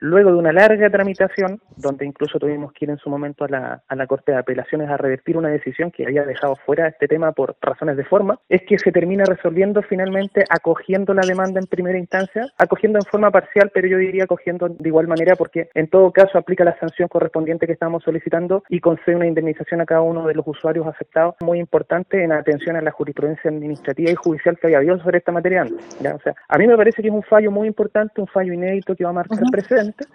luego de una larga tramitación, donde incluso tuvimos que ir en su momento a la Corte de Apelaciones a revertir una decisión que había dejado fuera este tema por razones de forma, es que se termina resolviendo finalmente acogiendo la demanda en primera instancia, acogiendo en forma parcial, pero yo diría acogiendo de igual manera, porque en todo caso aplica la sanción correspondiente que estamos solicitando y concede una indemnización a cada uno de los usuarios afectados, muy importante en atención a la jurisprudencia administrativa y judicial que había habido sobre esta materia antes, ¿ya? O sea, a mí me parece que es un fallo muy importante, un fallo inédito que va a marcar precedente,